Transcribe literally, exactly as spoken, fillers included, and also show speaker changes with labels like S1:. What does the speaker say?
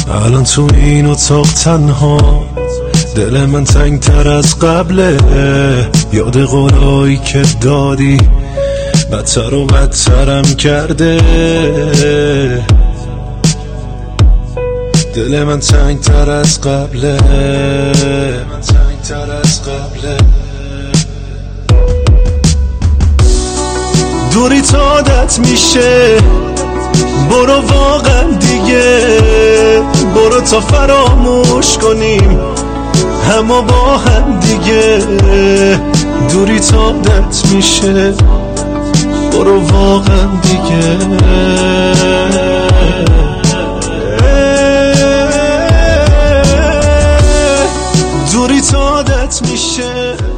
S1: الان تو این اتاق تنها دل من تنگ تر از قبله، یاد قولایی که دادی بدتر و بدترم کرده. دل من تنگ تر از قبله، من تنگ تر از قبله. دوری تا عادت میشه، برو واقعا دیگه، برو تا فراموش کنیم همه با هم دیگه. دوری تا عادت میشه، برو واقعا دیگه. دوری تا عادت میشه.